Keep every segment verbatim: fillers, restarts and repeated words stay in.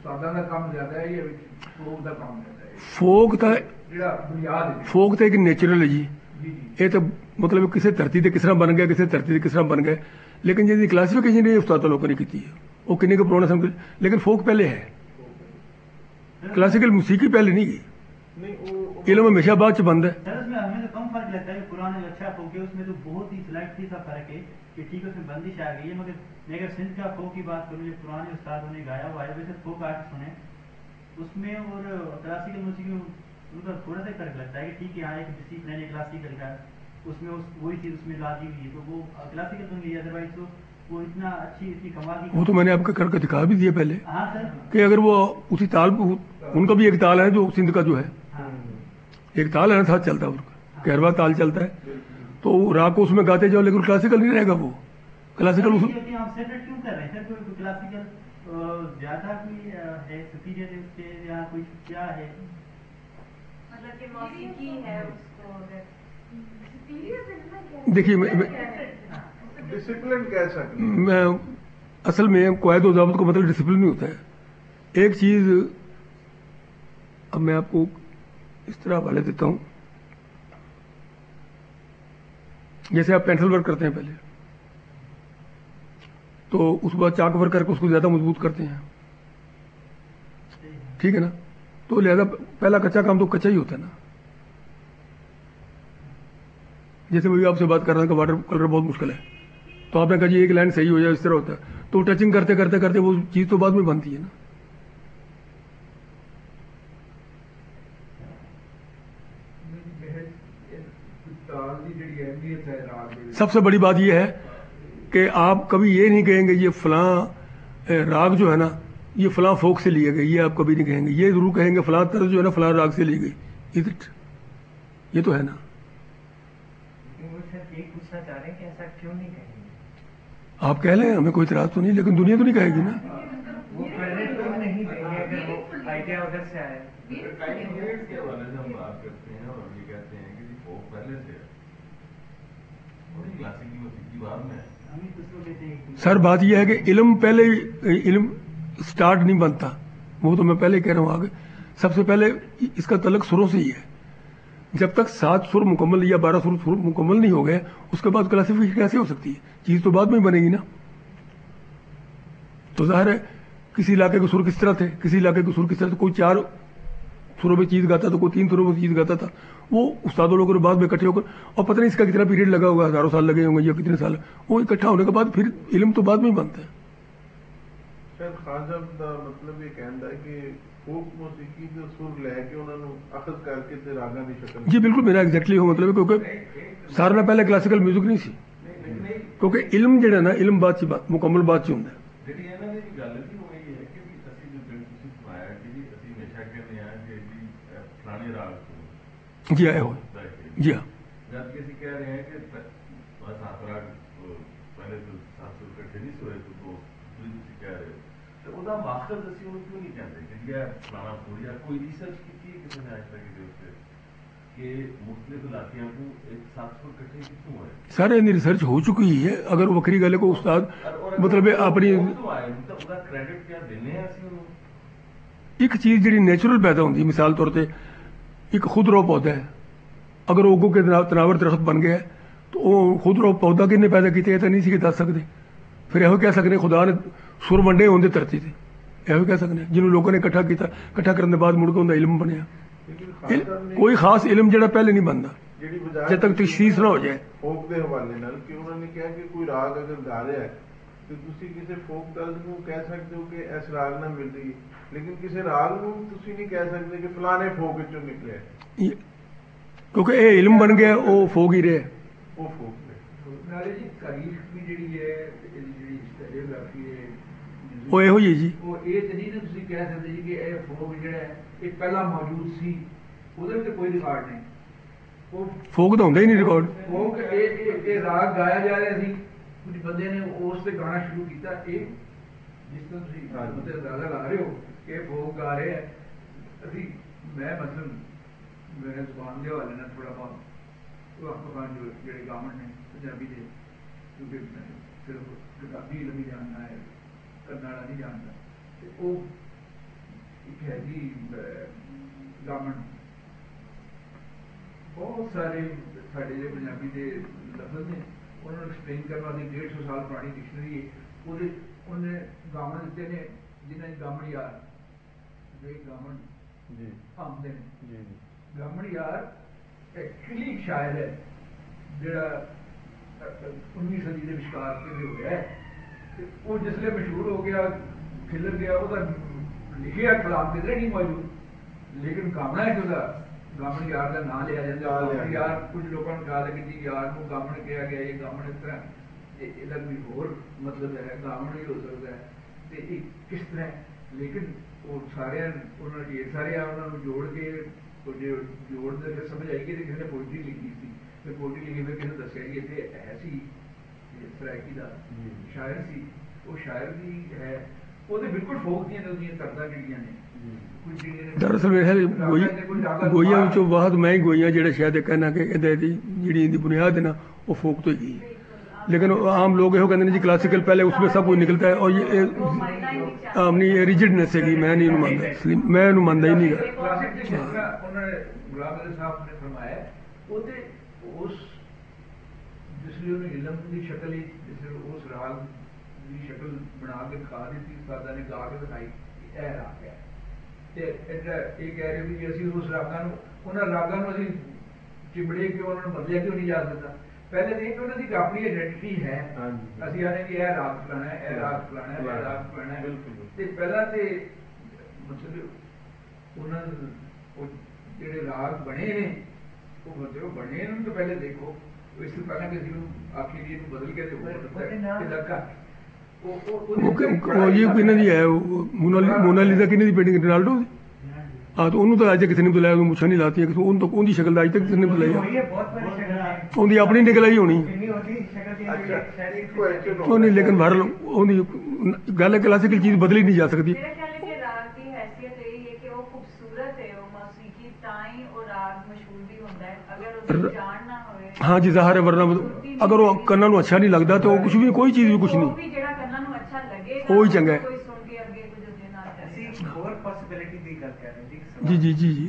ਉਸਤਾਦਾਂ ਦਾ ਕੰਮ ਜ਼ਿਆਦਾ ਹੈ ਜਾਂ ਫੋਕ ਦਾ ਕੰਮ ਜ਼ਿਆਦਾ ਹੈ? ਫੋਕ ਤਾਂ ਜਿਹੜਾ ਬੁਨਿਆਦ ਹੈ ਫੋਕ ਤਾਂ ਇੱਕ ਨੇਚਰਲ ਹੈ ਜੀ, ਜੀ ਜੀ ਇਹ ਤਾਂ ਮਤਲਬ ਕਿਸੇ ਧਰਤੀ ਤੇ ਕਿਸ ਤਰ੍ਹਾਂ ਬਣ ਗਿਆ, ਕਿਸੇ ਧਰਤੀ ਤੇ ਕਿਸ ਤਰ੍ਹਾਂ ਬਣ ਗਿਆ, ਲੇਕਿਨ ਜਿਹਦੀ ਕਲਾਸੀਫਿਕੇਸ਼ਨ ਇਹ ਉਸਤਾਦਾਂ ਲੋਕਾਂ ਨੇ ਕੀਤੀ ਹੈ ਉਹ ਕਿੰਨੇ ਕੁ ਪੁਰਾਣਾ ਸਮਝ, ਲੇਕਿن فوک پہلے ہے, کلاسیکل موسیقی پہلے نہیں گئی, علم ہمیشہ بعد چ بند ہے. سر اس میں ہمیں تو کم فرق لگتا ہے کہ قرآن جو اچھا فوک ہے اس میں تو بہت ہی سلیکٹ تھی سا فرق ہے کہ ٹھیک ہے اس میں بندش آ گئی ہے, مگر میں اگر سندھ کا فوک کی بات کروں جو پرانے استادوں نے گایا ہوا ہے ویسے فوک آرٹسٹ ہونے اس میں اور کلاسیکل موسیقی میں ان کا تھوڑا سا فرق لگتا ہے کہ ٹھیک ہے ہاں ایک ڈسپلن ہے کلاسیکل کا اس میں وہی چیز اس میں لازمی ہوئی ہے تو وہ کلاسیکل سن لیا ادروائز تو وہ اتنا اچھی اتنی کمال کی. وہ تو میں نے آپ کا کر کے دکھا بھی دیا پہلے ہاں سر کہ اگر وہ اسی تال ان کا بھی ایک تال ہے جو سندھ کا جو ہے ایک تال ہے نا ساتھ چلتا ہے ان کا کہروا تال چلتا ہے تو راگ کو اس میں گاتے جاؤ لیکن کلاسیکل نہیں رہے گا, وہ کلاسیکل ہم سیپریٹ کیوں کر رہے ہیں سر؟ کوئی کلاسیکل زیادہ کوئی ہے سپیریئر اس کے یا کوئی کیا ہے مطلب کہ موسیقی ہے اس کو دیکھیے ڈسپلن کہہ سکتے میں اصل میں قواعد و ضابط کو مطلب ڈسپلن نہیں ہوتا ہے. ایک چیز اب میں آپ کو اس طرح حوالے دیتا ہوں, جیسے آپ پینسل ورک کرتے ہیں پہلے تو اس کے بعد چاک ورک کر کے اس کو زیادہ مضبوط کرتے ہیں, ٹھیک ہے نا, تو لہذا پہلا کچا کام تو کچا ہی ہوتا ہے نا. جیسے میں آپ سے بات کر رہا ہوں کہ واٹر کلر بہت مشکل ہے تو آپ نے کہا جی ایک لائن صحیح ہو جائے اس طرح ہوتا ہے تو ٹچنگ کرتے کرتے کرتے وہ چیز تو بعد میں بنتی ہے نا. سب سے بڑی بات یہ ہے کہ آپ کبھی یہ نہیں کہیں گے یہ فلاں راگ جو ہے نا یہ فلاں فوک سے لیے گئے, یہ آپ کبھی نہیں کہیں گے. یہ ضرور کہیں گے فلاں طرز جو ہے نا فلاں راگ سے لی گئی. از اٹ, یہ تو ہے نا. آپ کہہ لیں ہمیں کوئی اعتراض تو نہیں, لیکن دنیا تو نہیں کہے گی نا. سر بات یہ ہے کہ علم پہلے علم سٹارٹ نہیں بنتا, وہ تو میں پہلے کہہ رہا ہوں. آگے سب سے پہلے اس کا تعلق سروں سے ہی ہے. جب تک سات سر مکمل یا بارہ سر سر مکمل نہیں ہو گئے اس کے بعد کلاسیفیکیشن کیسے ہو سکتی ہے؟ چیز تو بعد میں ہی بنے گی نا. تو ظاہر ہے کسی علاقے کے سر کس طرح تھے, کسی علاقے کے سر کس طرح تھے, کوئی چار سروں میں چیز گاتا تھا, کوئی تین سروں میں چیز گاتا تھا. وہ استادوں لوگوں نے بعد میں اکٹھے ہو کر, اور پتہ نہیں اس کا کتنا پیریڈ لگا ہوگا, ہزاروں سال لگے ہوں گے یا کتنے سال, وہ اکٹھا ہونے کے بعد پھر علم تو بعد میں ہی بنتا ہے. شاید خان صاحب دا مطلب یہ کہنا ہے کہ فوک موسیقی کے سر لے کے انہوں نے اخذ کر کے تے راگاں دی شکل. جی بالکل میرا ایگزیکٹلی وہ مطلب ہے, کیونکہ سارے نہ پہلے کلاسیکل میوزک نہیں سی, کیونکہ علم جڑا نا علم بعد چ بات مکمل بعد چ ہوندا ہے. جی آئے ہو جی ہاں سارے ریسرچ ہو چکی ہے. اگر وکری گل کو استاد مطلب اپنی ایک چیز جڑی نیچرل پیدا ہوتی, مثال طور پہ ایک خود رو پودا ہے, اگر اوگو کے تناور درخت بن گیا تو وہ خود رو پودا کن نے پیدا کیتے تو نہیں سی دس سکتے. پھر یہ کہہ سکتے خدا نے سر ونڈے ہوندے دھرتی سے, یہ کہہ سکتے جنہوں لوگوں نے اکٹھا کیتا, اکٹھا کرنے بعد مڑ کے انہوں علم بنیا. کوئی خاص علم جڑا پہلے نہیں بنتا جب تک تشخیص نہ ہو جائے. فوک دے حوالے نال کہ انہوں نے کہا کہ کوئی راگ اگر گا رہا ہے تو تسی کسی فوک دل کو کہہ سکتے ہو کہ اس راگ نہ مل رہی, لیکن کسی راگ کو تسی نہیں کہہ سکتے کہ فلانے فوک وچوں نکلے, کیونکہ اے علم بن گیا وہ فوک ہی رہے. وہ فوک رہے نالے جی تاریخ بھی جڑی ہے جڑی اسٹیریوگرافی ہے وہ یہ ہوئی جی, وہ یہ تو نہیں نا تسی کہہ سکتے جی کہ اے فوک جڑا ہے یہ پہلا موجود سی, ادھر تے کوئی ریکارڈ نہیں. فوک تو ہوندا ہی نہیں ریکارڈ. فوک یہ راگ گایا جا رہا سی, کچھ بندے نے اس سے گانا شروع کیتا. یہ جس طرح تسی مطلب اندازہ لا رہے ہو کہ فوک گا رہے ہیں, ابھی میں مثلاً میرے زبان کے حوالے نہ تھوڑا بہت وقت جو جڑے گارمنٹ نے پنجابی دے, کیونکہ صرف پنجابی علم ہی جاننا ہے, کرناڑا نہیں جانتا. وہ ਇੱਕ ਹੈ ਜੀ ਗਾਮਨ, ਬਹੁਤ ਸਾਰੇ ਸਾਡੇ ਜਿਹੜੇ ਪੰਜਾਬੀ ਦੇ ਲਫ਼ਜ਼ ਨੇ ਉਹਨਾਂ ਨੂੰ ਐਕਸਪਲੇਨ ਕਰਨ ਵਾਸਤੇ ਡੇਢ ਸੌ ਸਾਲ ਪੁਰਾਣੀ ਡਿਕਸ਼ਨਰੀ ਹੈ, ਉਹਦੇ ਉਹਨੇ ਗਾਮਨ ਦਿੱਤੇ ਨੇ ਜਿਨ੍ਹਾਂ ਦੀ ਗਾਮਣ ਯਾਰ ਵੇ ਗਾਮਣ ਜੀ ਆਉਂਦੇ ਨੇ। ਜੀ ਜੀ ਗਾਮਣ ਯਾਰ ਐਕਚੁਅਲੀ ਇੱਕ ਸ਼ਾਇਰ ਹੈ ਜਿਹੜਾ ਉੱਨੀਵੀਂ ਸਦੀ ਦੇ ਵਿਚਕਾਰ ਤੇ ਹੋਇਆ ਹੈ, ਤੇ ਉਹ ਜਿਸਲੇ ਮਸ਼ਹੂਰ ਹੋ ਗਿਆ ਖਿਲਰ ਗਿਆ, ਉਹਦਾ ਲਿਖਿਆ ਖਿਲਾਫ ਕਿਧਰੇ ਨਹੀਂ ਮੌਜੂਦ, ਲੇਕਿਨ ਗਾਮਣਾ ਹੈ ਕਿ ਉਹਦਾ ਗਾਮਣ ਯਾਰ ਦਾ ਨਾਂ ਲਿਆ ਜਾਂਦਾ। ਗਾਮਣ ਯਾਰ ਕੁਝ ਲੋਕਾਂ ਨੂੰ ਖਿਆਲ ਹੈ ਕਿ ਜੀ ਯਾਰ ਨੂੰ ਗਾਮਣ ਕਿਹਾ ਗਿਆ, ਇਹ ਗਾਮਣ ਇਸ ਤਰ੍ਹਾਂ ਇਹਦਾ ਕੋਈ ਹੋਰ ਮਤਲਬ ਹੈ, ਗਾਮਣ ਹੀ ਹੋ ਸਕਦਾ ਹੈ, ਤੇ ਇਹ ਕਿਸ ਤਰ੍ਹਾਂ, ਲੇਕਿਨ ਉਹ ਸਾਰਿਆਂ ਉਹਨਾਂ ਢੇਰ ਸਾਰੇ ਆ ਉਹਨਾਂ ਨੂੰ ਜੋੜ ਕੇ ਜੇ ਜੋੜ ਦੇ ਫਿਰ ਸਮਝ ਆਈ ਕਿ ਕਿਸੇ ਨੇ ਪੋਇਟਰੀ ਲਿਖੀ ਸੀ, ਤੇ ਪੋਇਟਰੀ ਲਿਖੀ ਫਿਰ ਕਿਸੇ ਨੇ ਦੱਸਿਆ ਕਿ ਇੱਥੇ ਹੈ ਸੀ ਸਰਾਇਕੀ ਦਾ ਸ਼ਾਇਰ ਸੀ, ਉਹ ਸ਼ਾਇਰ ਵੀ ਹੈ, ਉਹਦੇ ਬਿਲਕੁਲ ਫੋਕ ਦੀਆਂ ਉਹਦੀਆਂ ਤਰਦਾਂ ਜਿਹੜੀਆਂ ਨੇ ਕੁਝ ਜਿਹੜੀਆਂ ਨੇ ਦਰਅਸਲ ਮੇਰੇ ਖਿਆਲ ਗੋਈ ਗੋਈਆਂ ਵਿੱਚੋਂ ਬਾਅਦ ਮੈਂ ਹੀ ਗੋਈਆਂ ਜਿਹੜਾ ਸ਼ਾਇਦ ਇਹ ਕਹਿਣਾ ਕਿ ਇਹਦੇ ਦੀ ਜਿਹੜੀ ਇਹਦੀ ਬੁਨਿਆਦ है ना वो फोक तो ही है, लेकिन आम लोग यो कहते हैं जी क्लासिकल पहले उसमें सब कुछ निकलता है और ये आम नहीं ये रिजिडनेस है मैं नहीं मानता, इसलिए मैं इन्हू मानता ही नहीं गा। ਕਲਾਸਿਕ ਦੇ ਜਿਸ ਤਰ੍ਹਾਂ ਉਹਨਾਂ ਨੇ ਗੁਲਾਮ ਅਲੀ ਸਾਹਿਬ ਨੇ ਫਰਮਾਇਆ, ਉਹਦੇ ਉਸ ਜਿਸ ਲਈ ਉਹਨੇ ਇਲਮ ਦੀ ਸ਼ਕਲ ਹੀ ਜਿਸ ਉਸ ਰਾਗ ਦੀ ਸ਼ਕਲ ਬਣਾ ਕੇ ਦਿਖਾ ਦਿੱਤੀ, ਉਸਤਾਦਾਂ ਨੇ ਗਾ ਕੇ ਦਿਖਾਈ ਇਹ ਰਾਗ ਹੈ, ਤੇ ਇਹਦਾ ਇਹ ਕਹਿ ਰਹੇ ਵੀ ਜੇ ਅਸੀਂ ਉਸ ਰਾਗਾਂ ਨੂੰ ਉਹਨਾਂ ਰਾਗਾਂ ਨੂੰ ਅਸੀਂ ਚਿਮੜੇ ਕਿਉਂ ਉਹਨਾਂ ਨੂੰ ਬਦਲਿਆ ਕਿਉਂ ਨਹੀਂ ਜਾ ਸਕਦਾ, ਪਹਿਲੇ ਨਹੀਂ ਕਿ ਉਹਨਾਂ ਦੀ ਆਪਣੀ ਆਇਡੈਂਟੀਟੀ ਹੈ, ਅਸੀਂ ਆਨੇ ਵੀ ਇਹ ਰਾਗ ਫਲਾਣਾ ਹੈ, ਇਹ ਰਾਗ ਫਲਾਣਾ ਹੈ, ਇਹ ਰਾਗ ਫਲਾਣਾ ਹੈ, ਤੇ ਪਹਿਲਾਂ ਤੇ ਮਤਲਬ ਉਹਨਾਂ ਦੇ ਉਹ ਜਿਹੜੇ ਰਾਗ ਬਣੇ ਨੇ ਉਹ ਮਤਲਬ ਬਣੇ ਨੂੰ ਤਾਂ ਪਹਿਲੇ ਦੇਖੋ, ਇਸ ਤੋਂ ਪਹਿਲਾਂ ਕਿਸੇ ਨੂੰ ਆਖੀ ਵੀ ਇਹਨੂੰ ਬਦਲ ਕੇ ਦੇਖੋ ਉਹ ਜੀ ਕਿਹਨਾਂ ਦੀ ਹੈ ਮੋਨਾਲੀਜ਼ਾ ਕਿਹਨੇ ਦੀ ਪੇਂਟਿੰਗ ਰੋਨਾਲਡੋ ਦੀ, ਹਾਂ ਤਾਂ ਉਹਨੂੰ ਤਾਂ ਅੱਜ ਕਿਸੇ ਨੇ ਬੁਲਾਇਆ, ਉਹਨੂੰ ਮੁੱਛਾਂ ਨਹੀਂ ਲਾਤੀਆਂ, ਉਹਨੂੰ ਤਾਂ ਉਹਦੀ ਸ਼ਕਲ ਦਾ ਅੱਜ ਤੱਕ ਕਿਸੇ ਨੇ ਬੁਲਾਇਆ, ਉਹਦੀ ਆਪਣੀ ਨਿਕਲ ਆਈ ਹੋਣੀ ਉਹ ਨਹੀਂ, ਲੇਕਿਨ ਬਾਹਰ ਉਹਦੀ ਗੱਲ ਕਲਾਸਿਕਲ ਚੀਜ਼ ਬਦਲੀ ਨਹੀਂ ਜਾ ਸਕਦੀ। हाँ जी ज़ाहिर है, वरना अगर वो करना नू अच्छा नहीं लगता तो कुछ भी कोई चीज़ भी कुछ नहीं वो ही चंगा है। जी जी जी जी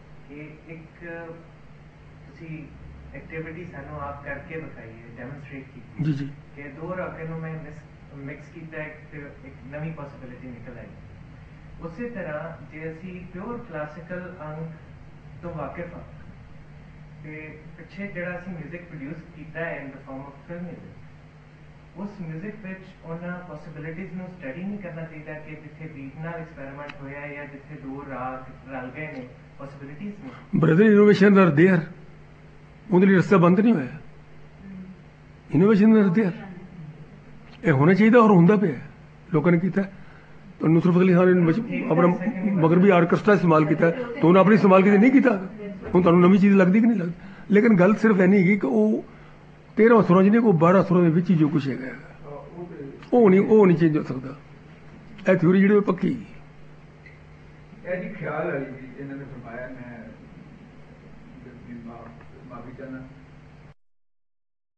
एक्टिविटी सानू आप करके बताइए, डेमोन्स्ट्रेट कीजिए जी जी कि दो रागां नू मैं मिक्स कीता है, एक नवी पॉसिबिलिटी निकल आई। उसी तरह जे असी प्योर क्लासिकल अंग तो वाकिफ हाँ ते पिछे जिहड़ा असी म्यूजिक प्रोड्यूस कीता है in the form of film music, उस म्यूजिक विच उन्हां पॉसिबिलिटीज नू स्टडी नहीं करना चाहिए कि जिथे बीट नाल एक्सपेरिमेंट होया या जिथे दो राग रल गए ने पॉसिबिलिटीज ने। ब्रदर इनोवेशन आर देयर, ਉਹਦੇ ਲਈ ਰਸਤਾ ਬੰਦ ਨਹੀਂ ਹੋਇਆ, ਇਨੋਵੇਸ਼ਨ ਦਾ ਦੇਰ ਇਹ ਹੋਣਾ ਚਾਹੀਦਾ ਔਰ ਹੁੰਦਾ ਪਿਆ, ਲੋਕਾਂ ਨੇ ਕੀਤਾ। तो नुसरत फतेह अली खान ने अपना मगरबी आर्केस्ट्रा इस्तेमाल किया तो उन्हें अपनी इस्तेमाल की नहीं किया, हूँ तुहानू नवी चीज़ लगती कि नहीं लगती, लेकिन गल सिर्फ इन्नी हैगी कि वो तेरह सुरां च नहीं कोई बारह सुरां दे विच ही जो कुछ है वो नहीं वो नहीं चेंज हो सकता। यह थ्योरी जी पक्की ख्याल वाली इन्होंने फरमाया, मैं माफी चाहना